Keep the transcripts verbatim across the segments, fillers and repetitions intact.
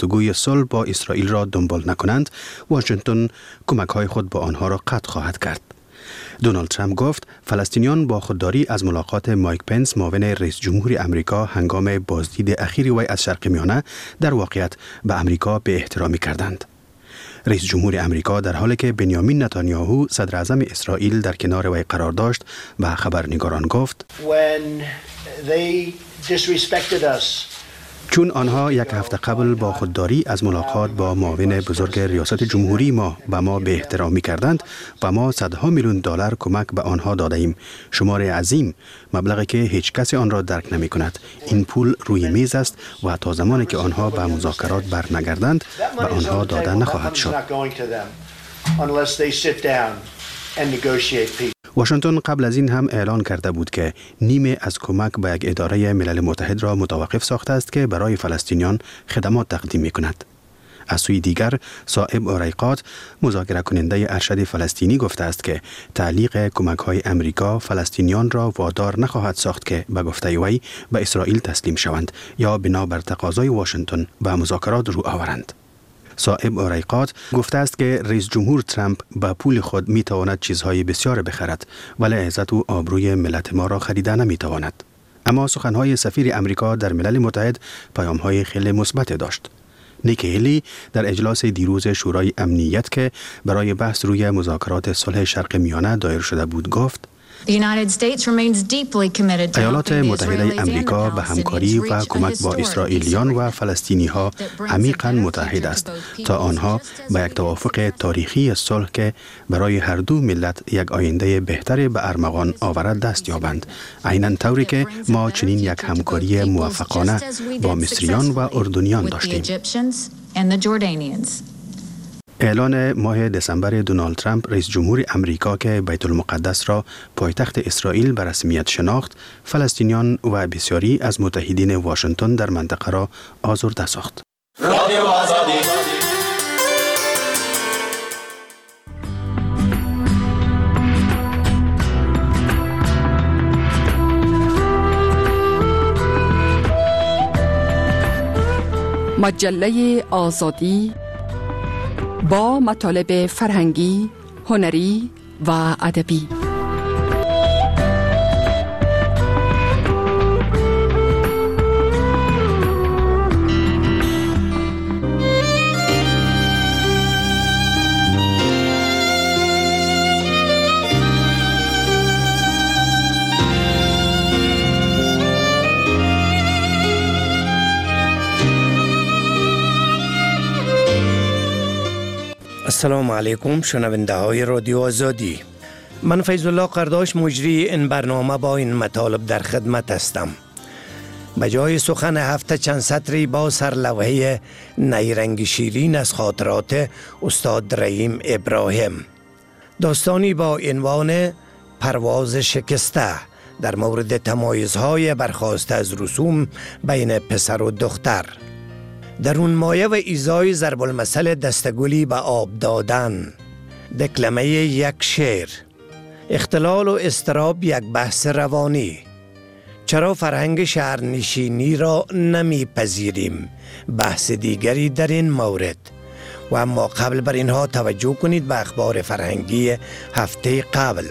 گفتگوی صلح با اسرائیل را دنبال نکنند، واشنگتن کمک‌های خود با آنها را قطع خواهد کرد. دونالد ترامپ گفت فلسطینیان با خودداری از ملاقات مایک پنس معاون رئیس جمهور امریکا هنگام بازدید اخیر وی از شرق میانه در واقعیت به امریکا به احترامی کردند. رئیس جمهور امریکا در حالی که بنیامین نتانیاهو صدر اعظم اسرائیل در کنار وی قرار داشت به خبرنگاران گفت When they disrespected us, چون آنها یک هفته قبل با خودداری از ملاقات با معاون بزرگ ریاست جمهوری ما به ما به احترامی کردند و ما صدها میلیون دلار کمک به آنها داده ایم. شمار عظیم، مبلغی که هیچ کسی آن را درک نمی کند. این پول روی میز است و تا زمانی که آنها به مذاکرات برنگردند به آنها داده نخواهد شد. واشنگتن قبل از این هم اعلان کرده بود که نیمه از کمک به یک اداره ملل متحد را متوقف ساخته است که برای فلسطینیان خدمات تقدیم می کند. از سوی دیگر، صائب اوریقات، مذاکره کننده ارشد فلسطینی گفته است که تعلیق کمک‌های امریکا فلسطینیان را وادار نخواهد ساخت که به گفته وی به اسرائیل تسلیم شوند یا بنابر تقاضای واشنگتن به مذاکرات رو آورند. صائب اوریقات گفته است که رئیس جمهور ترامپ با پول خود می تواند چیزهای بسیار بخرد ولی عزت و آبروی ملت ما را خریده نمی تواند. اما سخنهای سفیر امریکا در ملل متحد پیام‌های خیلی مثبت داشت. نیکی هیلی در اجلاس دیروز شورای امنیت که برای بحث روی مذاکرات صلح شرق میانه دایر شده بود گفت ایالات متحده امریکا به همکاری و کمک با اسرائیلیان و فلسطینی ها عمیقاً متحد است تا آنها به یک توافق تاریخی صلح که برای هر دو ملت یک آینده بهتر به ارمغان آورد دست یابند. عیناً طوری که ما چنین یک همکاری موفقانه با مصریان و اردنیان داشتیم. اعلان ماه دسامبر دونالد ترامپ رئیس جمهور امریکا که بیت المقدس را پایتخت اسرائیل به رسمیت شناخت، فلسطینیان و بسیاری از متحدین واشنگتن در منطقه را آزرده ساخت. رادیو آزادی. مجله آزادی با مطالب فرهنگی، هنری و ادبی. السلام علیکم شنونده های رادیو آزادی. من فیض الله قرداش مجری این برنامه با این مطالب در خدمت هستم. به جای سخن هفته چند سطری با سرلوحه نیرنگ شیرین از خاطرات استاد رحیم ابراهیم. داستانی با عنوان پرواز شکسته در مورد تمایزهای برخاسته از رسوم بین پسر و دختر. در اون مایه و ایزای ضرب المثل دستگلی به آب دادن، دکلمه یک شعر، اختلال و اضطراب یک بحث روانی. چرا فرهنگ شهرنشینی را نمیپذیریم؟ بحث دیگری در این مورد. و اما قبل بر اینها توجه کنید به اخبار فرهنگی هفته قبل.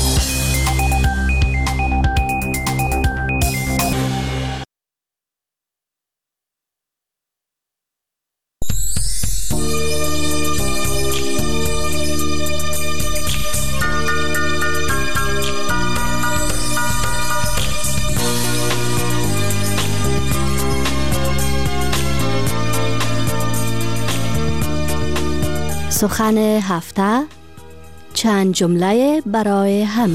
سخن هفته، چند جمله برای همه.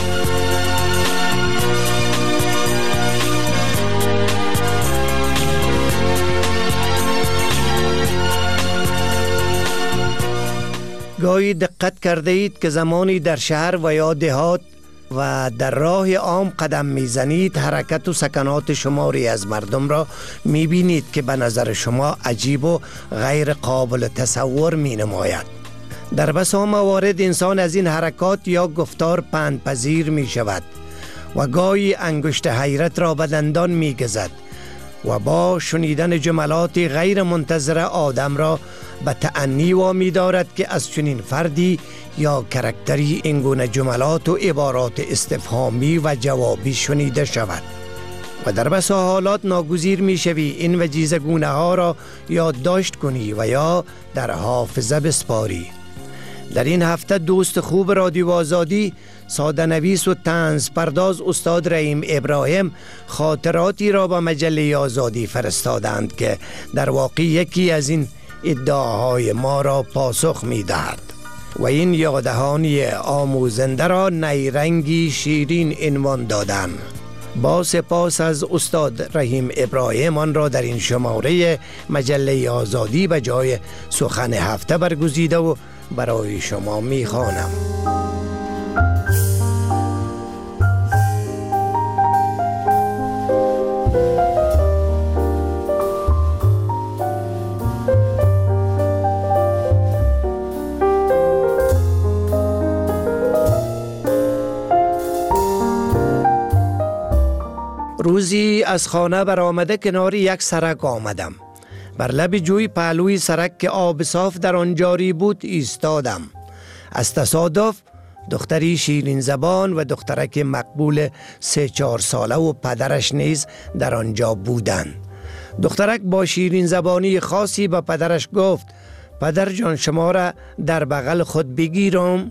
گاهی دقت کرده اید که زمانی در شهر و یا دهات و در راه عام قدم میزنید، حرکت و سکنات شماری از مردم را میبینید که به نظر شما عجیب و غیر قابل تصور می نماید. در بسا موارد انسان از این حرکات یا گفتار پندپذیر می شود و گاهی انگشت حیرت را به دندان می گزد و با شنیدن جملات غیر منتظره آدم را به تأنی وامی دارد که از چنین فردی یا کرکتری اینگونه جملات و عبارات استفهامی و جوابی شنیده شود و در بسا حالات ناگزیر می شوی این وجیزه گونه ها را یادداشت کنی و یا در حافظه بسپاری. در این هفته دوست خوب رادیو آزادی، ساده نویس و طنز پرداز استاد رحیم ابراهیم خاطراتی را به مجله آزادی فرستادند که در واقع یکی از این ادعاهای ما را پاسخ می دهد و این یاددهانی آموزنده را نیرنگی شیرین عنوان دادند. با سپاس از استاد رحیم ابراهیم آن را در این شماره مجله آزادی به جای سخن هفته برگزیده و برای شما می خوانم. روزی از خانه برآمده کنار یک سرک آمدم. بر لب جوی پهلوی سرک که آب صاف در آن جاری بود ایستادم. از تصادف دختری شیرین زبان و دخترک مقبول سه چهار ساله و پدرش نیز در آنجا بودند. دخترک با شیرین زبانی خاصی به پدرش گفت: پدر جان شما را در بغل خود بگیرم؟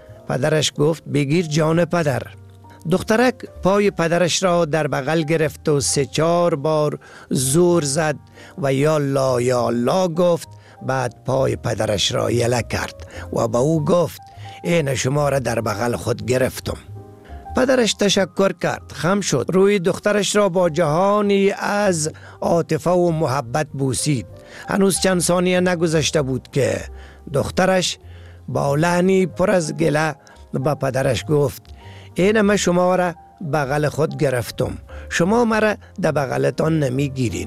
پدرش گفت: بگیر جان پدر. دخترک پای پدرش را در بغل گرفت و سه چهار بار زور زد و یا لا یا لا گفت. بعد پای پدرش را یله کرد و به او گفت: این شما را در بغل خود گرفتم. پدرش تشکر کرد، خم شد، روی دخترش را با جهانی از عاطفه و محبت بوسید. هنوز چند ثانیه نگذشته بود که دخترش با لحنی پر از گله به پدرش گفت: این من شما را بغل خود گرفتم، شما مرا در بغلتان نمی گیرین.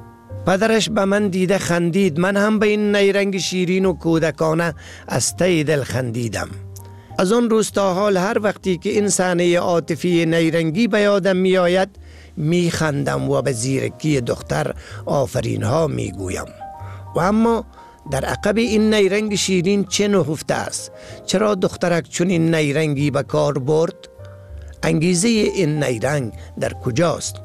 پدرش به من دیده خندید. من هم به این نیرنگ شیرین و کودکانه از ته دل خندیدم. از آن روز تا حال هر وقتی که این صحنه عاطفی نیرنگی به یادم می آید می خندم و به زیرکی دختر آفرین ها می گویم. و اما در عقب این نیرنگ شیرین چه نهفته است؟ چرا دخترک چون این نیرنگی به کار برد؟ انگیزه این نیرنگ در کجاست؟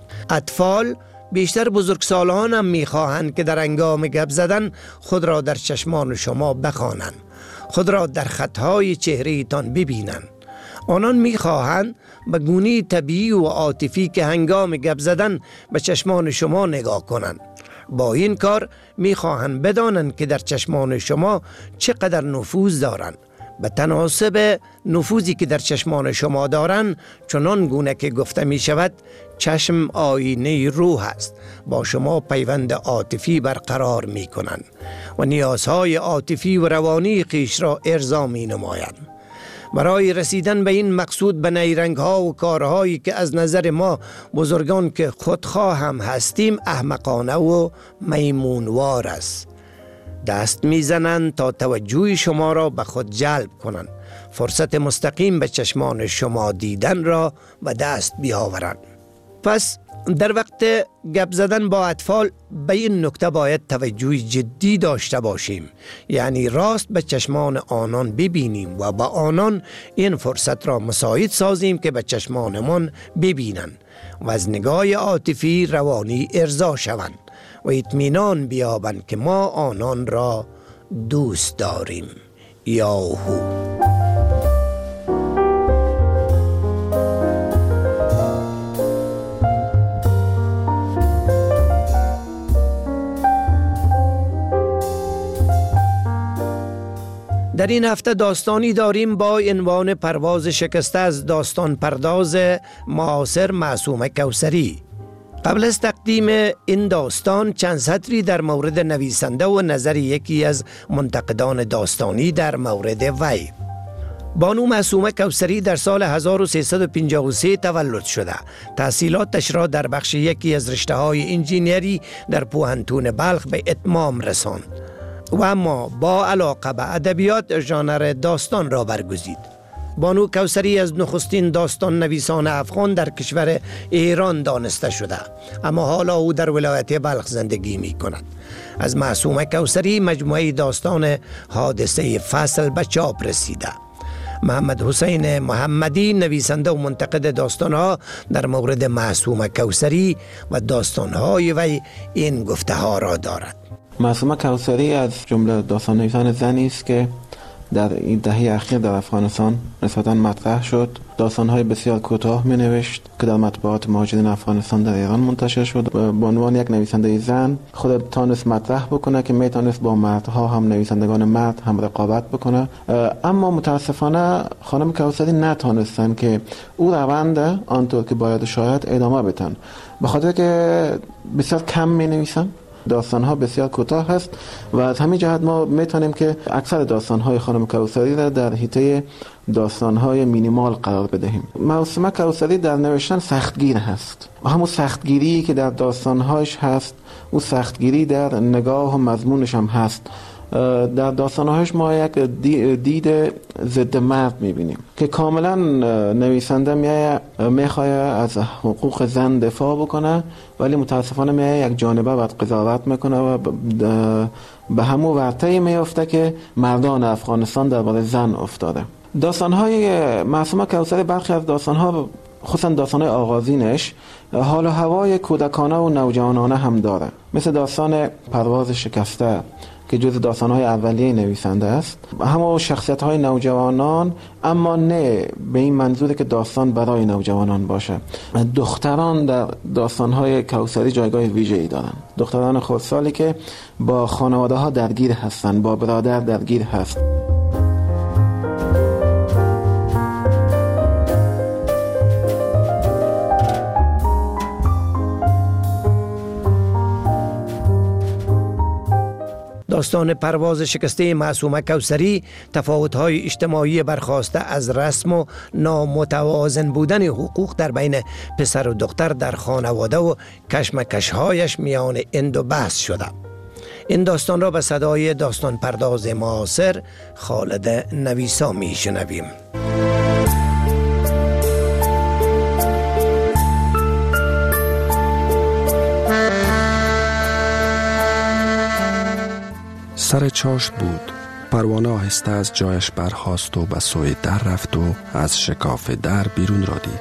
اطفال بیشتر بزرگسالان هم میخواهند که در هنگام گپ زدن خود را در چشمان شما بخوانند، خود را در خطهای چهره تان ببینند. آنان میخواهند به گونه طبیعی و عاطفی که هنگام گپ زدن به چشمان شما نگاه کنند. با این کار میخواهند بدانند که در چشمان شما چقدر نفوذ دارند. به تناسب نفوذی که در چشمان شما دارند، چنان گونه که گفته می شود چشم آینه روح است، با شما پیوند عاطفی برقرار می کنند و نیازهای عاطفی و روانی خویش را ارضا می نمایند. برای رسیدن به این مقصود به نیرنگ ها و کارهایی که از نظر ما بزرگان که خودخواه هم هستیم احمقانه و میمونوار است. دست میزنند تا توجه شما را به خود جلب کنند، فرصت مستقیم به چشمان شما دیدن را به دست بیاورند. پس در وقت گپ زدن با اطفال به این نکته باید توجه جدی داشته باشیم، یعنی راست به چشمان آنان ببینیم و با آنان این فرصت را مساعد سازیم که به چشمانمان ببینند و از نگاه عاطفی روانی ارضا شوند و اطمینان بیابند که ما آنان را دوست داریم. یاهو. در این هفته داستانی داریم با عنوان پرواز شکسته از داستان پرداز معاصر معصومه کوثری. قبل از تقدیم این داستان چند سطری در مورد نویسنده و نظر یکی از منتقدان داستانی در مورد وی. بانو معصومه کوثری در سال هزار و سیصد و پنجاه و سه تولد شده. تحصیلاتش را در بخش یکی از رشته‌های انجینری در پوهنتون بلخ به اتمام رساند و اما با علاقه به ادبیات ژانر داستان را برگزید. بانو کوثری از نخستین داستان نویسان افغان در کشور ایران دانسته شده، اما حالا او در ولایت بلخ زندگی می کند. از معصومه کوثری مجموعه داستان حادثه فصل به چاپ رسیده. محمد حسین محمدی نویسنده و منتقد داستانها در مورد معصومه کوثری و داستانهای وی این گفته ها را دارد. معصومه کوثری از جمله داستان نویسان زنی است که در این دهه اخیر در افغانستان نسبتاً مطرح شد. داستان‌های بسیار کوتاه می‌نوشت که در مطبوعات مهاجرین افغانستان در ایران منتشر شد. به عنوان یک نویسنده زن خود تانست مطرح بکنه که میتونست با مردها هم نویسندگان مرد هم رقابت بکنه، اما متاسفانه خانم کوثری نتونستن که او روند آنطور که باید شاید ادامه بدن، به خاطر که بسیار کم می‌نویسن. داستان‌ها بسیار کوتاه هست و از همین جهت ما میتونیم که اکثر داستان‌های خانم کوثری را در حیطه داستان‌های مینیمال قرار بدهیم. معصومه کوثری در نوشتن سختگیر هست و همون سختگیری که در داستان‌هاش هست، اون سختگیری در نگاه و مضمونش هم هست. در داستانهاش ما یک دید ضد مرد میبینیم که کاملا نویسنده میخواه از حقوق زن دفاع بکنه، ولی متاسفانه میایه یک جانبه بعد قضاوت میکنه و به همون ورطه‌ای میافته که مردان افغانستان درباره زن افتاده. داستانهای معصومه کوثری، برخی از داستانها خصوصا داستانهای آغازینش حال و هوای کودکانه و نوجوانانه هم داره، مثل داستان پرواز شکسته که جز داستان‌های اولیه نویسنده است. همه شخصیت‌های نوجوانان، اما نه به این منظوره که داستان برای نوجوانان باشه. دختران در داستان‌های کوثری جایگاه ویژه‌ای دارن. دختران خردسالی که با خانواده‌ها درگیر هستن، با برادر درگیر هست. داستان پرواز شکسته معصومه کوثری تفاوت‌های اجتماعی برخواسته از رسم و نامتوازن بودن حقوق در بین پسر و دختر در خانواده و کشمکش‌هایش میان اند و بحث شده. این داستان را به صدای داستان پرداز معاصر خالد نویسا میشنویم. سر چاش بود. پروانه آهسته از جایش برخاست و به سوی در رفت و از شکاف در بیرون را دید.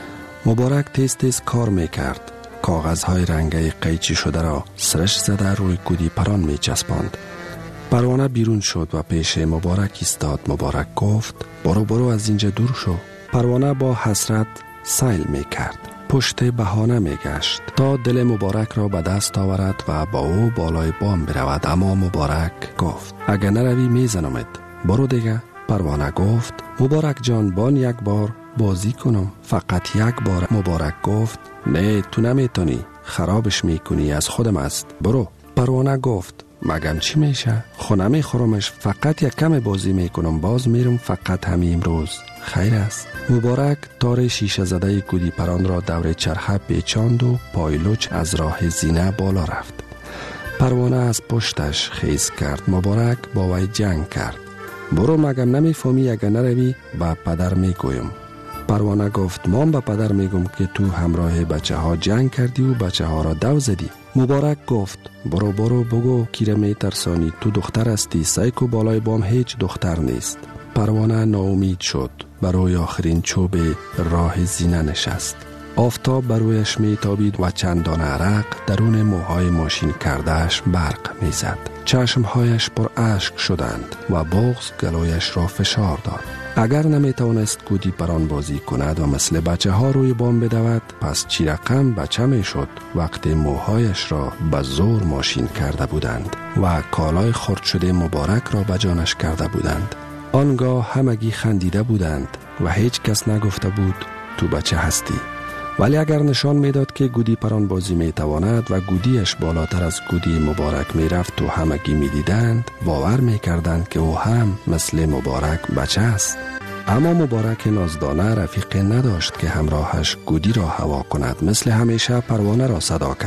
مبارک تیز تیز کار می کرد. کاغذهای رنگی قیچی شده را سرش زده روی گودی پران می چسباند. پروانه بیرون شد و پیش مبارک ایستاد. مبارک گفت برو برو از اینجا دور شو. پروانه با حسرت سیل می کرد. پشت بهانه می گشت تا دل مبارک را به دست آورد و با او بالای بام برود، اما مبارک گفت اگه نروی می زنمت، برو دیگه. پروانه گفت مبارک جان بان یک بار بازی کنم، فقط یک بار. مبارک گفت نه تو نمیتونی، خرابش میکنی، از خودم است، برو. پروانه گفت مگم چی میشه؟ خونه میخورمش، فقط یک کم بازی میکنم، باز میرم، فقط همین امروز. خیر است. مبارک تار شیشه زده گودی پران را دور چرخه پیچاند و پایلوچ از راه زینه بالا رفت. پروانه از پشتش خیز کرد. مبارک با وی جنگ کرد. برو مگم نمیفهمی اگر نروی با پدر میگویم. پروانه گفت من با پدر میگم که تو همراه بچه ها جنگ کردی و بچه ها را دو زدی. مبارک گفت برو برو بگو کیره می ترسانی، تو دختر هستی، سایکو بالای بام هیچ دختر نیست. پروانه ناامید شد. برای آخرین چوب راه زینه نشست. آفتاب برویش می تابید و چندان عرق درون موهای ماشین کردهش برق می زد. چشمهایش پر اشک شدند و بغض گلویش را فشار داد. اگر نمی توانست گودی پران بازی کند و مثل بچه ها روی بام بدود، پس چی رقم بچه می شد وقتی موهایش را به زور ماشین کرده بودند و کالای خرد شده مبارک را به جانش کرده بودند. آنگاه همگی خندیده بودند و هیچ کس نگفته بود تو بچه هستی. ولی اگر نشان میداد که گودی پران بازی می تواند و گودیش بالاتر از گودی مبارک می رفت و همگی می دیدند، باور می کردند که او هم مثل مبارک بچه است. اما مبارک نازدانه رفیق نداشت که همراهش گودی را هوا کند. مثل همیشه پروانه را صدا کرد.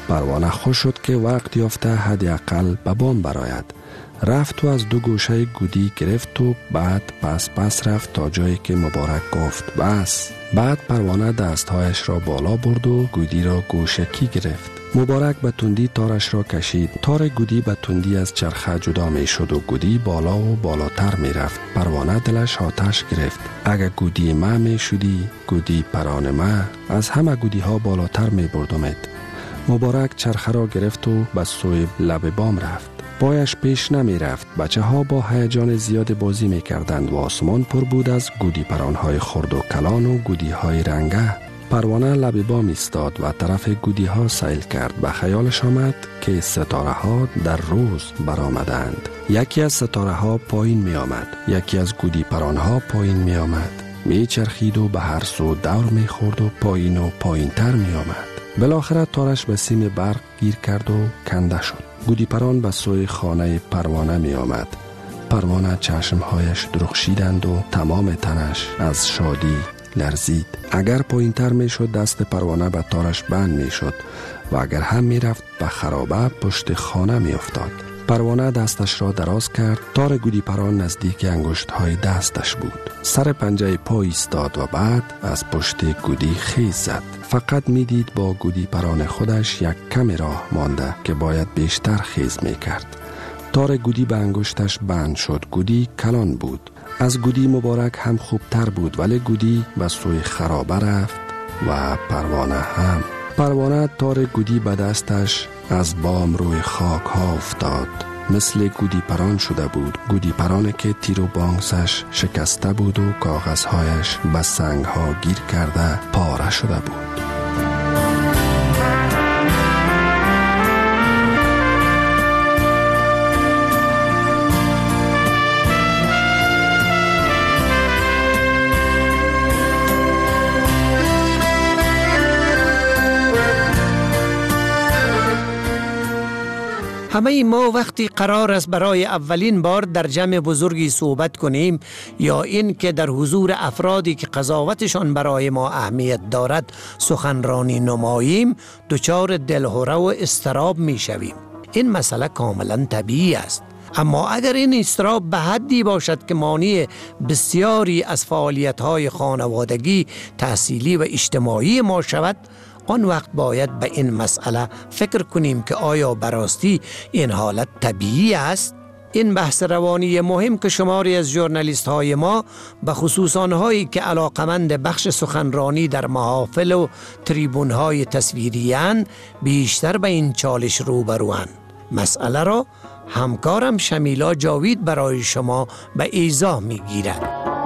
پروانه خوش شد که وقت یافته حداقل به بام براید. رفت و از دو گوشه گودی گرفت و بعد پس پس رفت تا جایی که مبارک گفت بس. بعد پروانه دستهایش را بالا برد و گودی را گوشکی گرفت. مبارک به تندی تارش را کشید. تار گودی به تندی از چرخه جدا می شد و گودی بالا و بالاتر می رفت. پروانه دلش آتش گرفت. اگر گودی ما می شدی، گودی پران ما از همه گودی ها بالاتر می بردمت. مبارک چرخه را گرفت و به سوی لب بام رفت. پایش پیش نمی رفت. بچه ها با هیجان زیاد بازی می کردند و آسمان پر بود از گودی پران های خرد و کلان و گودی های رنگه. پروانه لب بام ایستاد و طرف گودی ها سیل کرد. به خیالش آمد که ستاره ها در روز برآمدند. یکی از ستاره ها پایین می آمد. یکی از گودی پران ها پایین می آمد. می چرخید و به هر سو دور می خورد و پایین و پایین تر می آمد. بالاخره تارش به سیم برق گیر کرد و کنده شد. گودی پران به سوی خانه پروانه می آمد. پروانه چشمهایش درخشیدند و تمام تنش از شادی لرزید. اگر پایین تر می شد دست پروانه به تارش بند می شد و اگر هم می رفت به خرابه پشت خانه می افتاد. پروانه دستش را دراز کرد. تار گودی پران نزدیک انگشت های دستش بود. سر پنجه پا ایستاد و بعد از پشت گودی خیز زد. فقط می دید با گودی پران خودش یک کمی راه مانده که باید بیشتر خیز می کرد. تار گودی به انگشتش بند شد. گودی کلان بود. از گودی مبارک هم خوبتر بود ولی گودی به سوی خرابه رفت و پروانه هم. پروانه تار گودی به دستش از بام روی خاک ها افتاد. مثل گودی پران شده بود. گودی پرانه که تیر و بانگسش شکسته بود و کاغذهایش به سنگ ها گیر کرده پاره شده بود. همه ما وقتی قرار است برای اولین بار در جمع بزرگی صحبت کنیم یا این که در حضور افرادی که قضاوتشان برای ما اهمیت دارد سخنرانی نماییم دچار دلهره و اضطراب می شویم. این مسئله کاملا طبیعی است. اما اگر این اضطراب به حدی باشد که مانع بسیاری از فعالیت‌های خانوادگی، تحصیلی و اجتماعی ما شود، آن وقت باید به این مسئله فکر کنیم که آیا براستی این حالت طبیعی است؟ این بحث روانی مهم که شماری از ژورنالیست های ما به خصوص آنهایی که علاقمند بخش سخنرانی در محافل و تریبون های تصویری‌اند بیشتر به این چالش روبروند. مسئله را همکارم شمیلا جاوید برای شما به ایضاح می گیرد.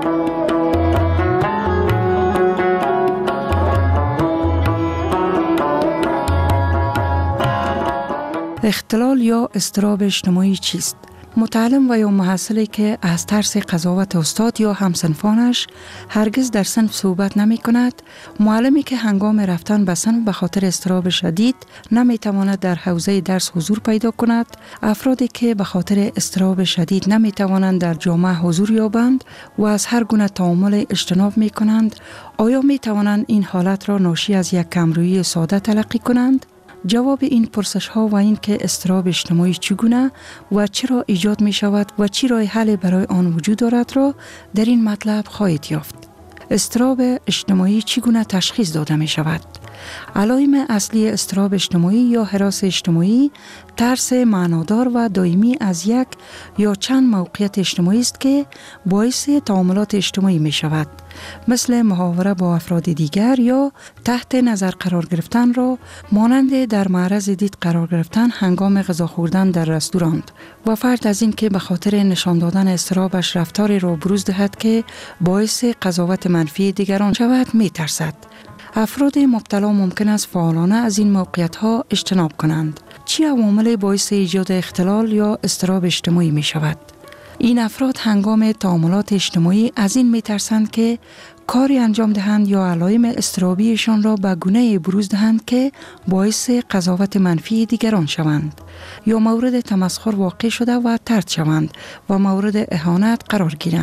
اختلال یا اضطراب اجتماعی چیست؟ متعلم و یا محصلی که از ترس قضاوت استاد یا همسنفانش هرگز در صنف صحبت نمی کند، معلمی که هنگام رفتن به صنف به خاطر اضطراب شدید نمی تواند در حوزه درس حضور پیدا کند، افرادی که به خاطر اضطراب شدید نمی توانند در جامعه حضور یابند و از هر گونه تعامل اجتناب می کنند، آیا می توانند این حالت را ناشی از یک کمرویی ساده تلقی کنند؟ جواب این پرسش ها و این که اضطراب اجتماعی چگونه و چرا ایجاد می شود و چی راه حل برای آن وجود دارد را در این مطلب خواهید یافت. اضطراب اجتماعی چگونه تشخیص داده می شود؟ علائم اصلی اضطراب اجتماعی یا هراس اجتماعی ترس معنادار و دائمی از یک یا چند موقعیت اجتماعی است که باعث تعاملات اجتماعی می شود، مثل محاوره با افراد دیگر یا تحت نظر قرار گرفتن را مانند در معرض دید قرار گرفتن هنگام غذا خوردن در رستوران و فرد از این که به خاطر نشان دادن اضطرابش رفتاری را بروز دهد که باعث قضاوت منفی دیگران شود می ترسد. افراد مبتلا ممکن است فعالانه از این موقعیت‌ها اجتناب کنند. چه عوامل باعث ایجاد اختلال یا اضطراب اجتماعی می شود؟ این افراد هنگام تعاملات اجتماعی از این می ترسند که کاری انجام دهند یا علائم اضطرابیشان را به گونه‌ای بروز دهند که باعث قضاوت منفی دیگران شوند یا مورد تمسخر واقع شده و طرد شوند و مورد اهانت قرار گیرند.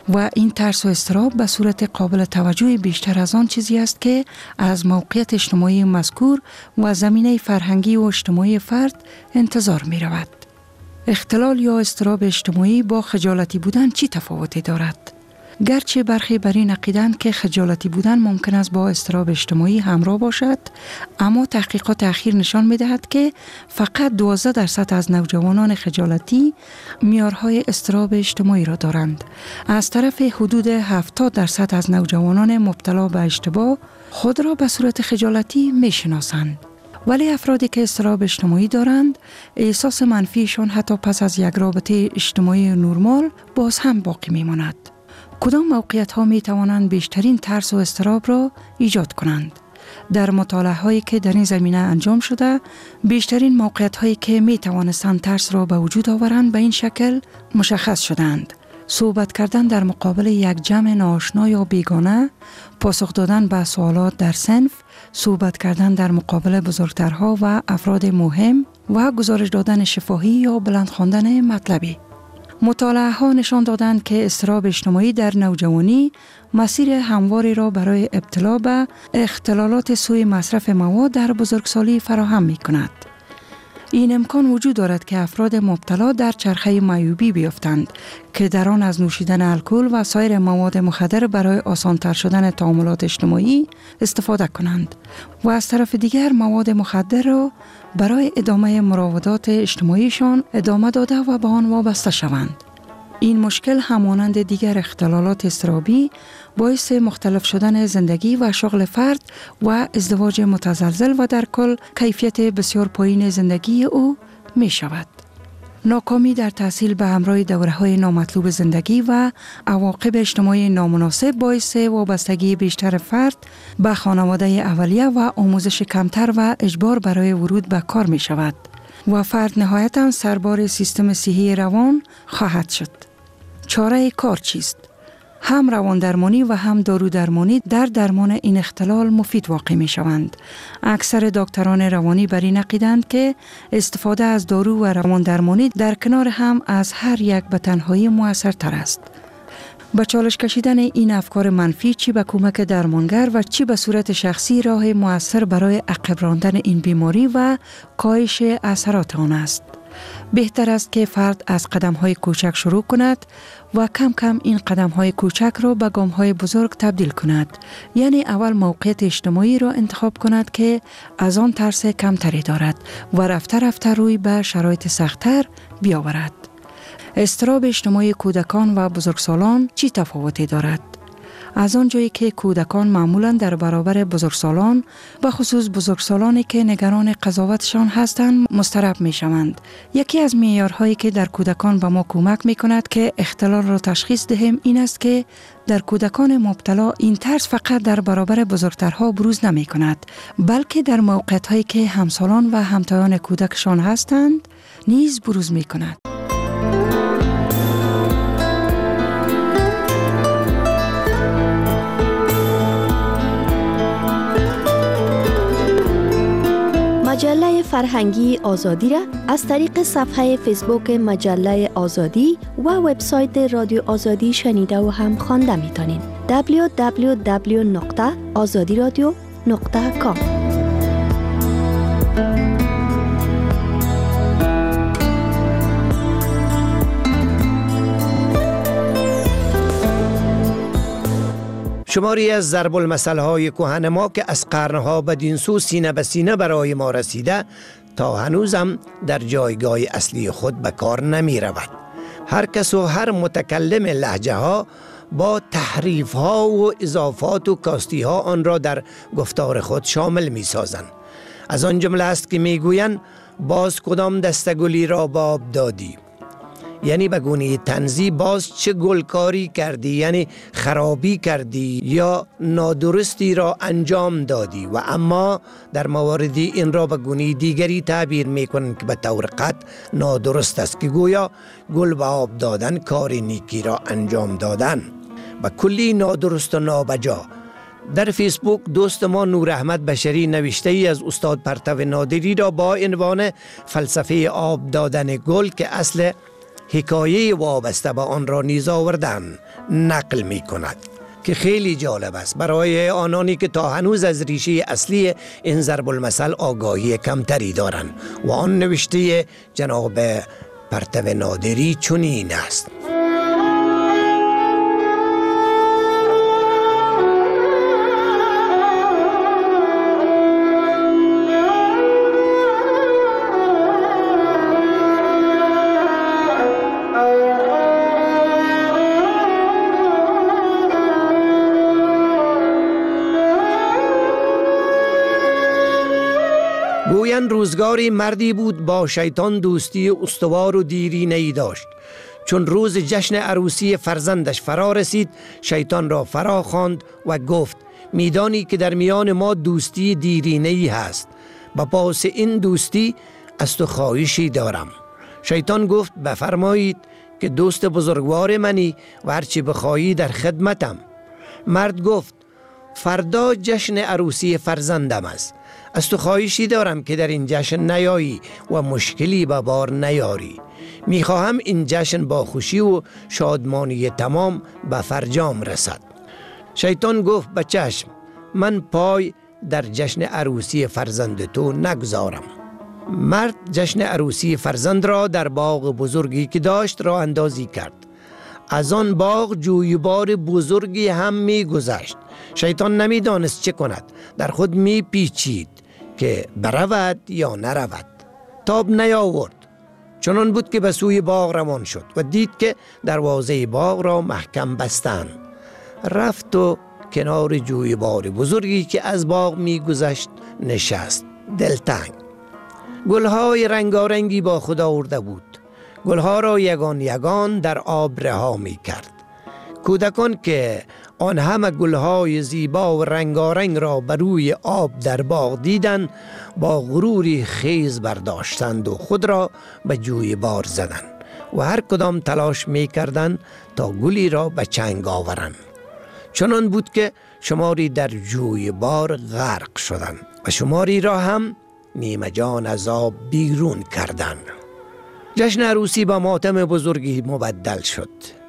و این ترس و اضطراب به صورت قابل توجه بیشتر از آن چیزی است که از موقعیت اجتماعی مذکور و زمینه فرهنگی و اجتماعی فرد انتظار می رود. اختلال یا اضطراب اجتماعی با خجالتی بودن چی تفاوتی دارد؟ گرچه برخی بر این عقیدند که خجالتی بودن ممکن است با اضطراب اجتماعی همراه باشد، اما تحقیقات اخیر نشان می‌دهد که فقط دوازده درصد از نوجوانان خجالتی معیارهای اضطراب اجتماعی را دارند. از طرف حدود هفتاد درصد از نوجوانان مبتلا به اشتباه خود را به صورت خجالتی می‌شناسند. ولی افرادی که اضطراب اجتماعی دارند، احساس منفیشان حتی پس از یک رابطه اجتماعی نرمال باز هم باقی می‌ماند. کدام موقعیت ها می توانند بیشترین ترس و اضطراب را ایجاد کنند؟ در مطالعه هایی که در این زمینه انجام شده، بیشترین موقعیت هایی که می توانستند ترس را به وجود آورند به این شکل مشخص شدند: صحبت کردن در مقابل یک جمع ناآشنا یا بیگانه، پاسخ دادن به سوالات در صنف، صحبت کردن در مقابل بزرگترها و افراد مهم و گزارش دادن شفاهی یا بلند خواندن مطلبی. مطالعه ها نشان دادند که اضطراب اجتماعی در نوجوانی مسیر همواری را برای ابتلا به اختلالات سوء مصرف مواد در بزرگسالی فراهم می کند. این امکان وجود دارد که افراد مبتلا در چرخه معیوبی بیفتند که در آن از نوشیدن الکل و سایر مواد مخدر برای آسان‌تر شدن تعاملات اجتماعی استفاده کنند و از طرف دیگر مواد مخدر را برای ادامه مراودات اجتماعیشان ادامه داده و به آن وابسته شوند. این مشکل همانند دیگر اختلالات اضطرابی باعث مختلف شدن زندگی و شغل فرد و ازدواج متزلزل و در کل کیفیت بسیار پایین زندگی او می شود. ناکامی در تحصیل به همراه دوره‌های نامطلوب زندگی و عواقب اجتماعی نامناسب باعث وابستگی بیشتر فرد به خانواده اولیه و آموزش کمتر و اجبار برای ورود به کار می شود و فرد نهایتاً سربار سیستم صحی روان خواهد شد. چاره کار چیست؟ هم روان درمانی و هم دارو درمانی در درمان این اختلال مفید واقع می شوند. اکثر دکتران روانی بر این عقیدند که استفاده از دارو و روان درمانی در کنار هم از هر یک به تنهایی مؤثرتر است. با چالش کشیدن این افکار منفی چی به کمک درمانگر و چی به صورت شخصی راه مؤثر برای عقب راندن این بیماری و کاهش اثرات آن است. بهتر است که فرد از قدم‌های کوچک شروع کند و کم کم این قدم‌های کوچک را به گام‌های بزرگ تبدیل کند. یعنی اول موقعیت اجتماعی را انتخاب کند که از آن ترس کمتری دارد و رفته رفته روی به شرایط سخت‌تر بیاورد. اضطراب اجتماعی کودکان و بزرگسالان چی تفاوتی دارد؟ از آنجایی که کودکان معمولاً در برابر بزرگسالان و خصوص بزرگسالانی که نگران قضاوتشان هستند مضطرب می شوند. یکی از معیارهایی که در کودکان به ما کمک می کند که اختلال را تشخیص دهیم این است که در کودکان مبتلا این ترس فقط در برابر بزرگترها بروز نمی کند، بلکه در موقعیت‌هایی که همسالان و همتایان کودکشان هستند نیز بروز می کند. مجله فرهنگی آزادی را از طریق صفحه فیسبوک مجله آزادی و وبسایت رادیو آزادی شنیده و هم خوانده می‌تونین. دبلیو دبلیو دبلیو نقطه آزادی رادیو نقطه کام. شماری از ضرب المثل های کهن ما که از قرنها بدین سو سینه به سینه برای ما رسیده تا هنوزم در جایگاه اصلی خود به کار نمی رود. هر کس و هر متکلم لهجه ها با تحریف ها و اضافات و کاستی ها آن را در گفتار خود شامل می سازند. از آن جمله است که می گویند باز کدام دستگلی را باب دادی، یعنی به گونه طنزی باز چه گلکاری کردی، یعنی خرابی کردی یا نادرستی را انجام دادی. و اما در مواردی این را به گونه دیگری تعبیر میکنند که به طور قطع نادرست است، که گویا گل به آب دادن کار نیکی را انجام دادن، و کلی نادرست و نابجا. در فیسبوک دوست ما نور احمد بشری نوشته ای از استاد پرتو نادری را با عنوان فلسفه آب دادن گل که اصل حکایه وابسته به آن را نیز آوردن نقل می کند که خیلی جالب است برای آنانی که تا هنوز از ریشه اصلی این ضرب المثل آگاهی کمتری دارند. و آن نوشته جناب پرتو نادری چنین است: گویند روزگاری مردی بود با شیطان دوستی استوار و دیرینه‌ای داشت. چون روز جشن عروسی فرزندش فرا رسید، شیطان را فرا خواند و گفت: میدانی که در میان ما دوستی دیرینه‌ای هست، با پاس این دوستی از تو خواهشی دارم. شیطان گفت: بفرمایید که دوست بزرگوار منی و هرچی بخواهی در خدمتم. مرد گفت: فردا جشن عروسی فرزندم است، از تو خواهشی دارم که در این جشن نیایی و مشکلی به بار نیاری. میخواهم این جشن با خوشی و شادمانی تمام به فرجام رسد. شیطان گفت: به چشم، من پای در جشن عروسی فرزند تو نگذارم. مرد جشن عروسی فرزند را در باغ بزرگی که داشت راه اندازی کرد. از آن باغ جویبار بزرگی هم می گذشت. شیطان نمی دانست چه کند، در خود می پیچید که برود یا نرود. تاب نیاورد. چنان بود که به سوی باغ روان شد و دید که دروازه باغ را محکم بستند. رفت و کنار جویبار بزرگی که از باغ می گذشت نشست. دلتنگ. گلهای رنگارنگی با خود آورده بود. گلها را یگان یگان در آب رها می کرد. کودکان که آن همه گلهای زیبا و رنگارنگ را بر روی آب در باغ دیدند، با غروری خیز برداشتند و خود را به جوی بار زدند و هر کدام تلاش می کردند تا گلی را به چنگ آورند. چنان بود که شماری در جوی بار غرق شدند و شماری را هم نیمه جان از آب بیرون کردند. جشن عروسی با ماتم بزرگی مبدل شد.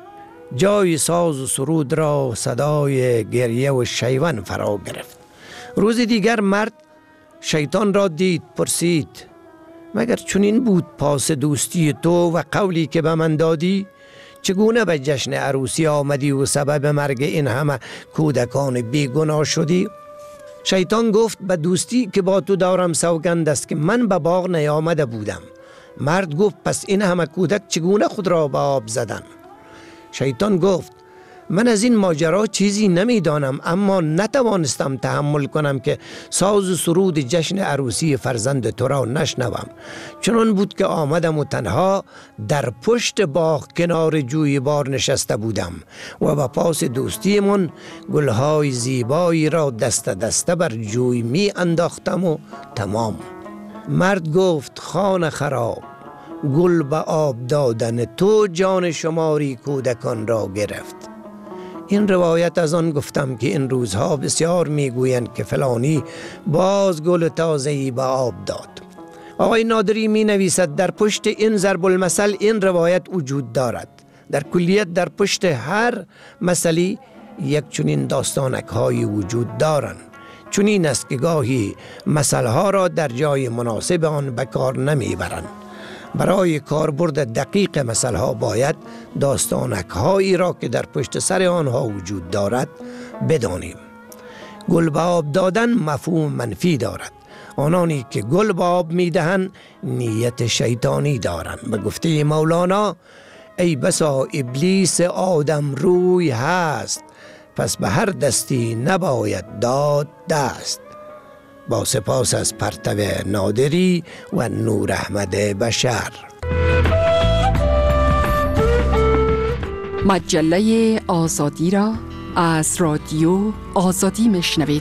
جای ساز و سرود را صدای گریه و شیون فرا گرفت. روز دیگر مرد شیطان را دید، پرسید: مگر چنین بود پاس دوستی تو و قولی که به من دادی؟ چگونه به جشن عروسی آمدی و سبب مرگ این همه کودکان بیگناه شدی؟ شیطان گفت: به دوستی که با تو دارم سوگند است که من به باغ نیامده بودم. مرد گفت: پس این همه کودک چگونه خود را به آب زدند؟ شیطان گفت: من از این ماجرا چیزی نمیدانم، اما نتوانستم تحمل کنم که ساز و سرود جشن عروسی فرزند تو را نشنوم. چنان بود که آمدم و تنها در پشت باغ کنار جوی بار نشسته بودم و با پاس دوستی من گلهای زیبایی را دست دسته بر جوی می انداختم و تمام. مرد گفت: خانه خراب، گل به آب دادن تو جان شماری کودکان را گرفت. این روایت از آن گفتم که این روزها بسیار میگویند که فلانی باز گل تازه‌ای به آب داد. آقای نادری می نویسد: در پشت این ضرب المثل این روایت وجود دارد. در کلیت در پشت هر مثلی یک چنین داستانک های وجود دارند. چنین است که گاهی مثل ها را در جای مناسب آن به کار نمی برند. برای کاربرد دقیق مثل ها باید داستانک هایی را که در پشت سر آنها وجود دارد بدانیم. گل به آب دادن مفهوم منفی دارد. آنانی که گل به آب می دهند نیت شیطانی دارند. به گفته مولانا: ای بسا ابلیس آدم روی هست، پس به هر دستی نباید داد دست. با سپاس از پرتو نادری و نور احمد بشر. مجله آزادی را از رادیو آزادی میشنوید.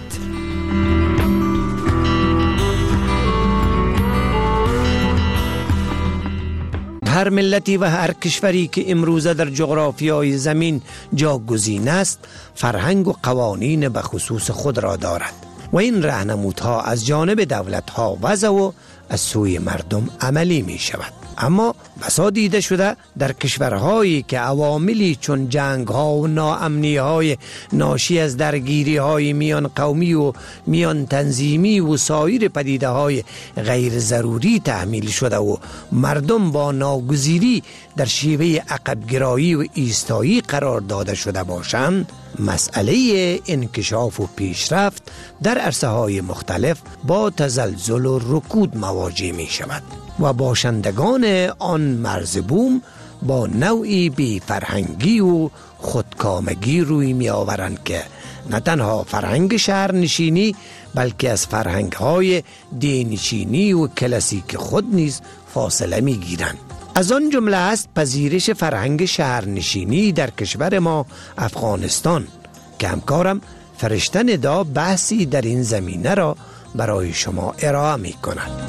هر ملتی و هر کشوری که امروزه در جغرافیای زمین جاگزین است، فرهنگ و قوانین به خصوص خود را دارد و این راهنمودها از جانب دولت‌ها وضع و از سوی مردم عملی می شود. اما بسا دیده شده در کشورهایی که عواملی چون جنگ ها و ناامنی های ناشی از درگیری های میان قومی و میان تنظیمی و سایر پدیده های غیر ضروری تحمیل شده و مردم با ناگزیری در شیوه عقبگرایی و ایستایی قرار داده شده باشند، مسئله انکشاف و پیشرفت در عرصه های مختلف با تزلزل و رکود مواجه می شود و باشندگان آن مرز بوم با نوعی بی فرهنگی و خودکامگی روی می آورند که نه تنها فرهنگ شهرنشینی بلکه از فرهنگ های دینچینی و کلاسیک خود نیز فاصله می گیرند. از آن جمله است پذیرش فرهنگ شهرنشینی در کشور ما افغانستان که همکارم فرشته ندا بحثی در این زمینه را برای شما ارائه می کند.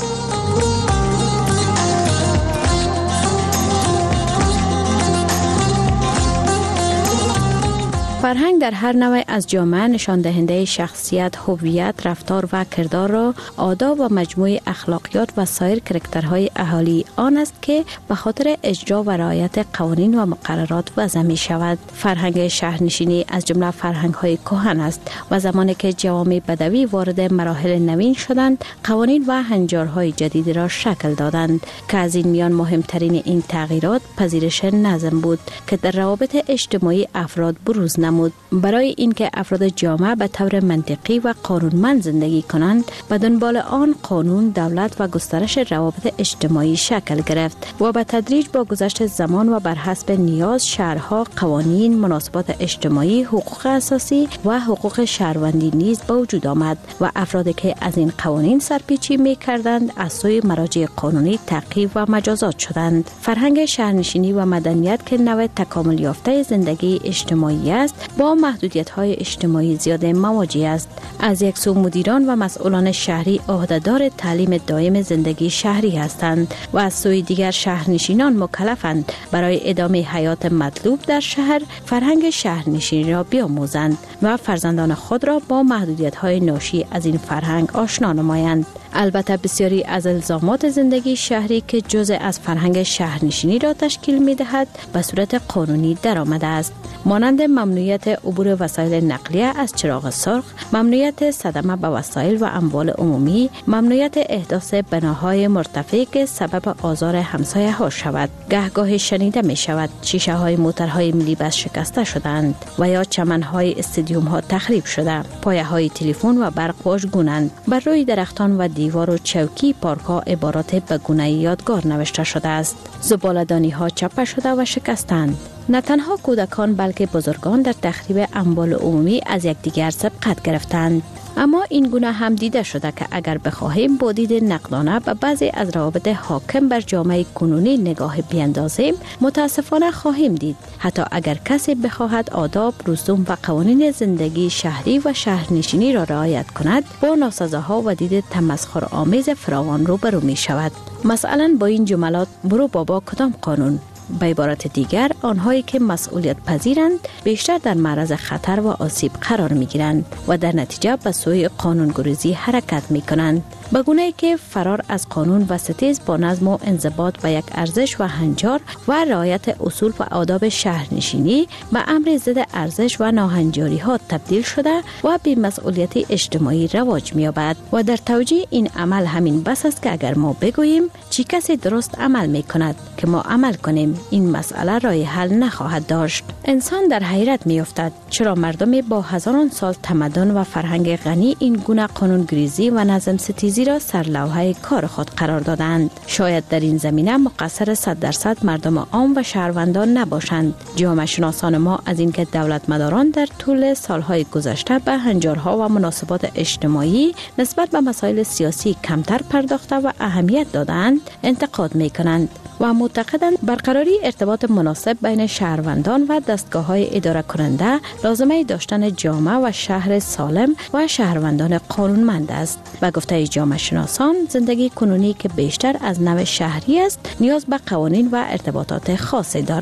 فرهنگ در هر نوع از جامعه نشان دهنده شخصیت، هویت، رفتار و کردار را، آداب و مجموعه اخلاقیات و سایر کرکترهای اهالی آن است که به خاطر اجرا و رعایت قوانین و مقررات وضع می شود. فرهنگ شهرنشینی از جمله فرهنگ‌های کهن است و زمانی که جوامع بدوی وارد مراحل نوین شدند، قوانین و هنجارهای جدید را شکل دادند که از این میان مهمترین این تغییرات پذیرش نظم بود که در روابط اجتماعی افراد بروز نمود. برای اینکه افراد جامعه به طور منطقی و قانونمند زندگی کنند، به دنبال آن قانون، دولت و گسترش روابط اجتماعی شکل گرفت و به تدریج با گذشت زمان و بر حسب نیاز شهرها قوانین، مناسبات اجتماعی، حقوق اساسی و حقوق شهروندی نیز به وجود آمد و افرادی که از این قوانین سرپیچی می کردند از سوی مراجع قانونی تعقیب و مجازات شدند. فرهنگ شهرنشینی و مدنیت که نوع تکامل یافته زندگی اجتماعی است، با محدودیت‌های اجتماعی زیاد مواجه است. از یک سو مدیران و مسئولان شهری عهدهدار تعلیم دائم زندگی شهری هستند و از سوی دیگر شهرنشینان مکلفند برای ادامه حیات مطلوب در شهر فرهنگ شهرنشینی را بیاموزند و فرزندان خود را با محدودیت‌های ناشی از این فرهنگ آشنا نمایند. البته بسیاری از الزامات زندگی شهری که جزء از فرهنگ شهرنشینی را تشکیل می‌دهد به صورت قانونی درآمده است، مانند ممنوعیت عبور وسایل نقلیه از چراغ سرخ، ممنوعیت صدمه به وسایل و اموال عمومی، ممنوعیت احداث بناهای مرتفع که سبب آزار همسایه ها شود. گهگاه شنیده می شود شیشه های موترهای ملی بس شکسته شدند و یا چمن های استادیوم ها تخریب شده، پایه های تلفن و برق واژگونند، بر روی درختان و دیوار و چوکی پارک ها عبارات به گونه یادگار نوشته شده است، زباله‌دانی ها چپه شده و شکستند. نه تنها کودکان بلکه بزرگان در تخریب اموال عمومی از یکدیگر سبقت گرفتند. اما این گونه هم دیده شده که اگر بخواهیم با دید نقدانه به بعضی از روابط حاکم بر جامعه کنونی نگاه بیندازیم، متاسفانه خواهیم دید حتی اگر کسی بخواهد آداب، رسوم و قوانین زندگی شهری و شهرنشینی را رعایت کند، با ناسزاها و دید تمسخرآمیز فراوان روبرو می شود. مثلا با این جملات: برو بابا کدام قانون؟ به عبارت دیگر، آنهایی که مسئولیت پذیرند بیشتر در معرض خطر و آسیب قرار می گیرند و در نتیجه به سوی قانونگریزی حرکت می کنند، به گونه‌ای که فرار از قانون و ستیز با نظم و انضباط به یک ارزش و هنجار و رعایت اصول و آداب شهرنشینی به امر ضد ارزش و ناهنجاری ها تبدیل شده و بی مسئولیت اجتماعی رواج می یابد. و در توجیه این عمل همین بس است که اگر ما بگوییم چی کسی درست عمل می کند که ما عمل کنیم، این مسئله راه حل نخواهد داشت. انسان در حیرت می افتد چرا مردم با هزاران سال تمدن و فرهنگ غنی این گونه قانونگریزی و نظم ستیزی را سرلوحه کار خود قرار دادند. شاید در این زمینه مقصر صد درصد مردم عام و شهروندان نباشند. جامعه شناسان ما از اینکه دولت مداران در طول سالهای گذشته به هنجارها و مناسبات اجتماعی نسبت به مسائل سیاسی کمتر پرداخته و اهمیت دادند انتقاد می کنند و معتقدند برقراری ارتباط مناسب بین شهروندان و دستگاه‌های اداره کننده لازمه داشتن جامعه و شهر سالم و شهروندان قانونمند است. و گفته جامعه شناسان، زندگی کنونی که بیشتر از نوع شهری است نیاز به قوانین و ارتباطات خاصی دارد.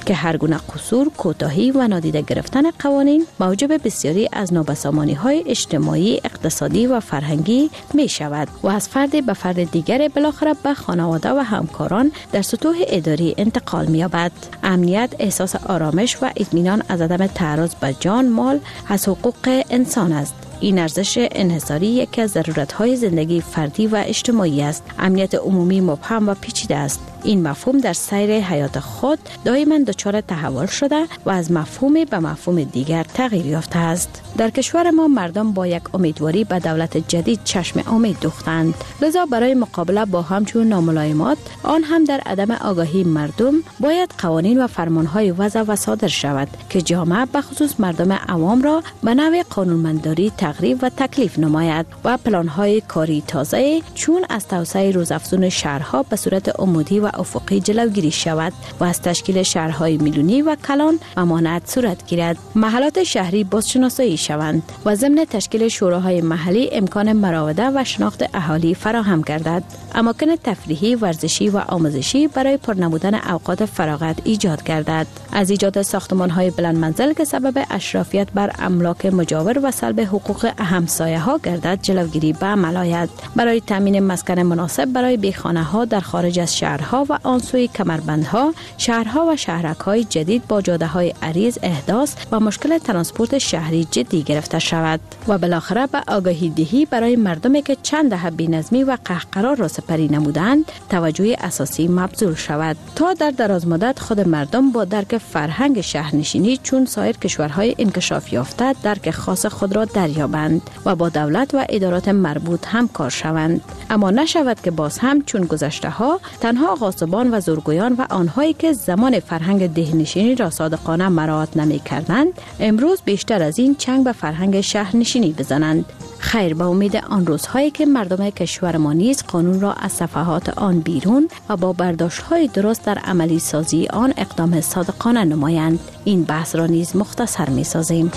که هر گونه قصور، کوتاهی و نادیده گرفتن قوانین موجب بسیاری از نابسامانی‌های اجتماعی، اقتصادی و فرهنگی می شود و از فرد به فرد دیگر بالاخره به خانواده و همکاران در سطوح اداری انتقال می یابد. امنیت، احساس آرامش و اطمینان از عدم تعرض به جان، مال از حقوق انسان است. این ارزش انحصاری یکی از ضرورت‌های زندگی فردی و اجتماعی است. امنیت عمومی مبهم و پیچیده است. این مفهوم در سیر حیات خود دائما دچار تحول شده و از مفهومی به مفهوم دیگر تغییر یافته است. در کشور ما مردم با یک امیدواری به دولت جدید چشم امید دوختند. لذا برای مقابله با همچون ناملایمات، آن هم در عدم آگاهی مردم، باید قوانین و فرمانهای وضع و صادر شود که جامعه به خصوص مردم عوام را به نوع قانونمنداری تقریب و تکلیف نماید و پلانهای کاری تازه چون از توسعه روزافزون شهرها به صورت عمودی و افقی جلوگیری شود و از تشکیل شهرهای میلیونی و کلان ممانعت صورت گیرد. محلات شهری بازشناسایی شوند و ضمن تشکیل شوراهای محلی امکان مراوده و شناخت اهالی فراهم گردد. اماکن تفریحی، ورزشی و آموزشی برای پرنمودن اوقات فراغت ایجاد گردد. از ایجاد ساختمان‌های بلند منزل که سبب اشرافیت بر املاک مجاور و سلب حقوق همسایه‌ها گردد جلوگیری به عمل آید. برای تامین مسکن مناسب برای بیخانه‌ها در خارج از شهرها و آن سوی کمربندها، شهرها و شهرک‌های جدید با جاده‌های عریض احداث و مشکل ترانسپورت شهری جدی گرفته شود و بالاخره به آگاهی دهی برای مردمی که چند دهه بی‌نظمی و قهقرا را سپری نمودند توجه اساسی مبذول شود تا در دراز مدت خود مردم با درک فرهنگ شهرنشینی چون سایر کشورهای انکشاف یافته درک خاص خود را دریابند و با دولت و ادارات مربوط همکار شوند. اما نشود که باز هم چون گذشته ها تنها غاصبان و زورگویان و آنهایی که زمان فرهنگ دهنشینی را صادقانه مراعات نمی کردند امروز بیشتر از این چنگ به فرهنگ شهرنشینی بزنند. خیر، به امید آن روزهایی که مردم کشور ما نیز قانون را از صفحات آن بیرون و با برداشت‌های درست در عملی سازی آن اقدام صادقانه نمایند. این بحث را نیز مختصر می سازیم.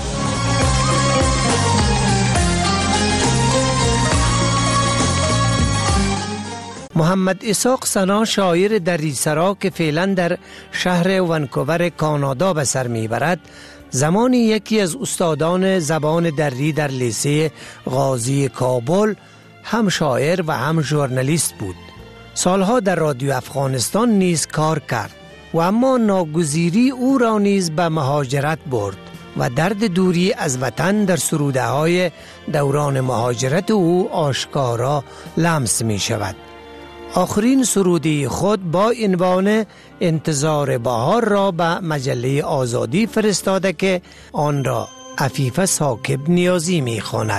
محمد اسحاق سنا، شاعر دریسرا که فعلا در شهر ونکوور کانادا به سر میبرد، زمانی یکی از استادان زبان دری در لیسه غازی کابل هم شاعر و هم ژورنالیست بود. سالها در رادیو افغانستان نیز کار کرد و اما ناگزیری او را نیز به مهاجرت برد و درد دوری از وطن در سروده های دوران مهاجرت او آشکارا لمس می شود. آخرین سرودی خود با عنوان انتظار بهار را به مجله آزادی فرستاده که آن را عفیف ثاقب نیازی می خواند.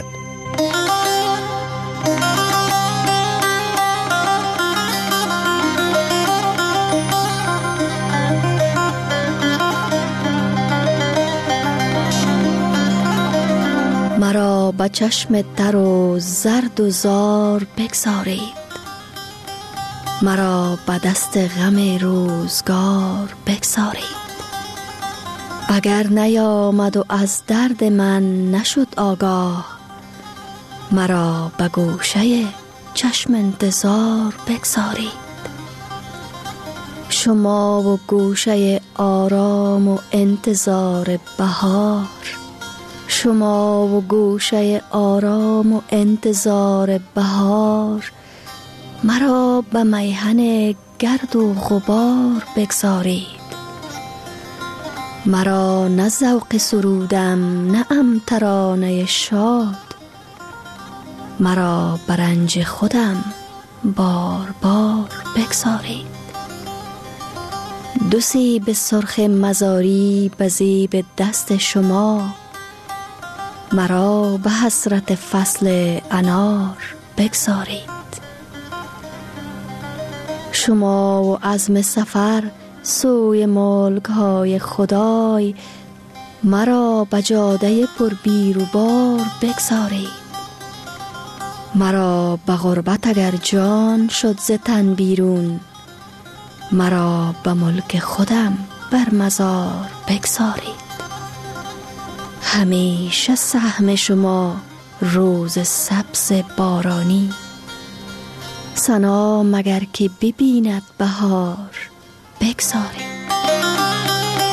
مرا به چشم تر و زرد و زار بگذارید، مرا به دست غم روزگار بگذارید. اگر نیامد و از درد من نشد آگاه، مرا به گوشه چشم انتظار بگذارید. شما و گوشه آرام و انتظار بهار، شما و گوشه آرام و انتظار بهار، مرا به میهن گرد و غبار بگذارید. مرا نه ذوق سرودم نه ام ترانه شاد، مرا به رنج خودم بار بار بگذارید. دو سیب سرخ مزاری به زیب دست شما، مرا به حسرت فصل انار بگذارید. شما و عزم سفر سوی ملک های خدای، مرا به جاده پر بیر و بار بگذارید. مرا به غربت اگر جان شد ز تن بیرون، مرا به ملک خودم بر مزار بگذارید. همیشه سهم شما روز سبز بارانی، سنا مگر که ببیند بهار بگذارید.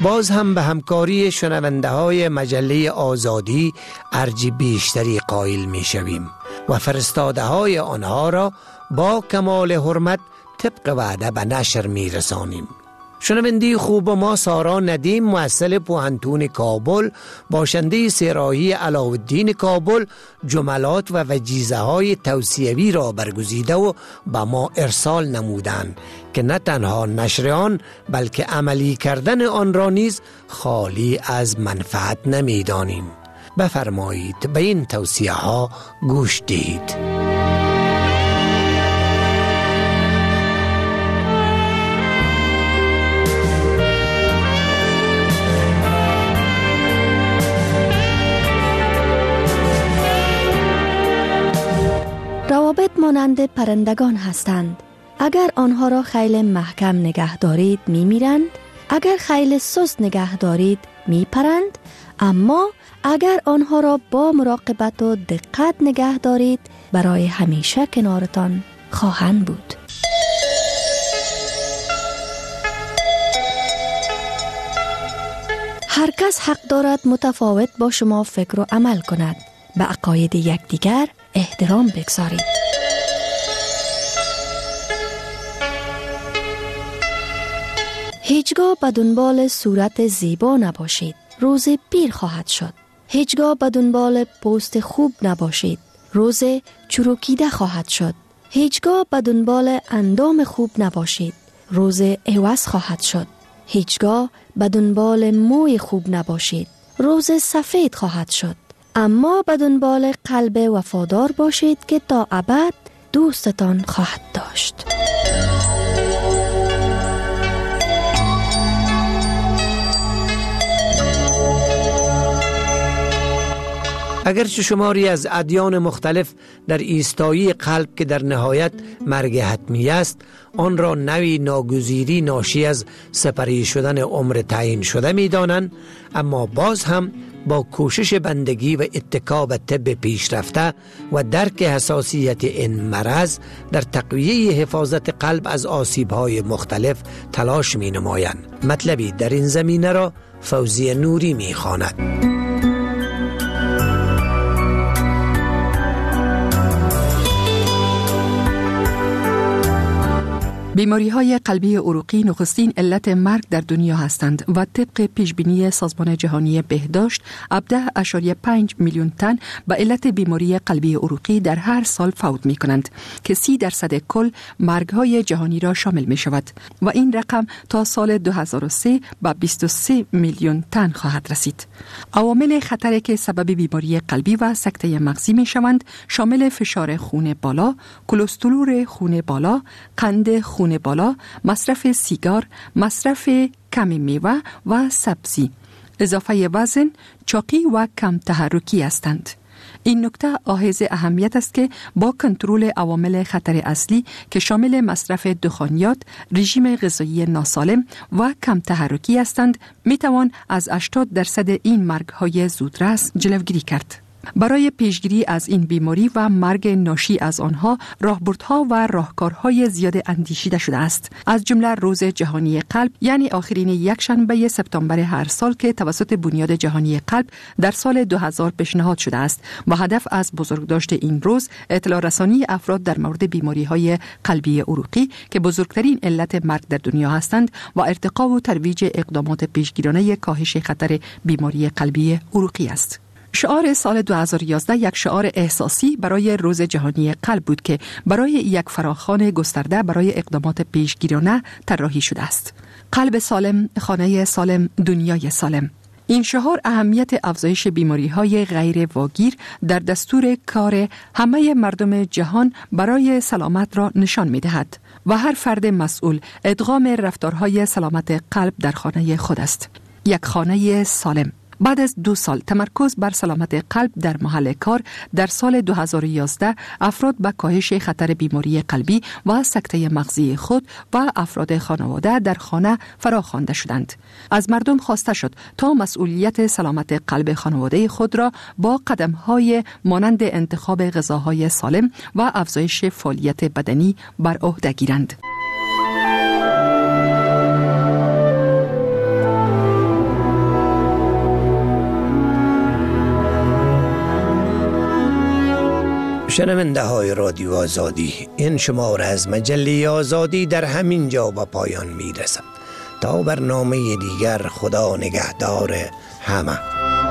باز هم به همکاری شنونده های مجله آزادی ارج بیشتری قائل می شویم و فرستاده های آنها را با کمال حرمت طبق وعده به نشر می رسانیم. شنونده خوب ما سارا ندیم مؤسس پوهنتون کابل، باشنده سراهی علاءالدین کابل، جملات و وجیزه های توصیوی را برگزیده و به ما ارسال نمودند که نه تنها نشر آن بلکه عملی کردن آن را نیز خالی از منفعت نمی دانیم. بفرمایید به این توصیه ها گوش دهید. روابط مانند پرندگان هستند. اگر آنها را خیلی محکم نگه دارید می میرند، اگر خیلی سست نگه دارید می پرند، اما اگر آنها را با مراقبت و دقت نگه دارید برای همیشه کنارتان خواهند بود. هر کس حق دارد متفاوت با شما فکر و عمل کند. به عقاید یکدیگر احترام بگذارید. هیچگاه به دنبال صورت زیبا نباشید. روز پیر خواهد شد. هیچگاه به دنبال پوست خوب نباشید. روز چروکیده خواهد شد. هیچگاه به دنبال اندام خوب نباشید. روز عوض خواهد شد. هیچگاه به دنبال موی خوب نباشید. روز سفید خواهد شد. اما به دنبال قلب وفادار باشید که تا ابد دوستتان خواهد داشت. اگرچه شماری از ادیان مختلف در ایستایی قلب که در نهایت مرگ حتمی است آن را نوعی ناگزیری ناشی از سپری شدن عمر تعیین شده می دانند، اما باز هم با کوشش بندگی و اتکا به طب پیشرفته و درک حساسیت این مرض در تقویه حفاظت قلب از آسیب‌های مختلف تلاش می نمایند. مطلبی در این زمینه را فوزی نوری می خواند. بیماری های قلبی عروقی نخستین علت مرگ در دنیا هستند و طبق پیشبینی سازمان جهانی بهداشت هفده ممیز پنج میلیون تن به علت بیماری قلبی عروقی در هر سال فوت می کنند که سی درصد کل مرگ های جهانی را شامل می شود و این رقم تا سال دو هزار و سه به بیست و سه میلیون تن خواهد رسید. عوامل خطری که سبب بیماری قلبی و سکته مغزی می شوند شامل فشار خون بالا، کلسترول خون بالا، قند خون خون بالا، مصرف سیگار، مصرف کم میوه و سبزی، اضافه وزن، چاقی و کم تحرکی هستند. این نکته حائز اهمیت است که با کنترل عوامل خطر اصلی که شامل مصرف دخانیات، رژیم غذایی ناسالم و کم تحرکی هستند، می توان از هشتاد درصد این مرگ‌های زودرس جلوگیری کرد. برای پیشگیری از این بیماری و مرگ ناشی از آنها راهبردها و راهکارهای زیاد اندیشیده شده است، از جمله روز جهانی قلب، یعنی آخرین یک شنبه سپتامبر هر سال که توسط بنیاد جهانی قلب در سال دو هزار پیشنهاد شده است و هدف از بزرگداشت این روز اطلاع رسانی افراد در مورد بیماری‌های قلبی عروقی که بزرگترین علت مرگ در دنیا هستند و ارتقا و ترویج اقدامات پیشگیرانه کاهش خطر بیماری قلبی عروقی است. شعار سال دو هزار و یازده یک شعار احساسی برای روز جهانی قلب بود که برای یک فراخوان گسترده برای اقدامات پیشگیرانه طراحی شده است. قلب سالم، خانه سالم، دنیای سالم. این شعار اهمیت افزایش بیماری‌های غیر واگیر در دستور کار همه مردم جهان برای سلامت را نشان می‌دهد و هر فرد مسئول ادغام رفتارهای سلامت قلب در خانه خود است. یک خانه سالم. بعد از دو سال تمرکز بر سلامت قلب در محل کار، در سال دو هزار و یازده افراد به کاهش خطر بیماری قلبی و سکته مغزی خود و افراد خانواده در خانه فراخوانده شدند. از مردم خواسته شد تا مسئولیت سلامت قلب خانواده خود را با قدم‌های مانند انتخاب غذاهای سالم و افزایش فعالیت بدنی بر عهده گیرند. شنونده های رادیو آزادی، این شماره از مجله آزادی در همین جا به پایان می رسد. تا برنامه دیگر، خدا نگهدار همه.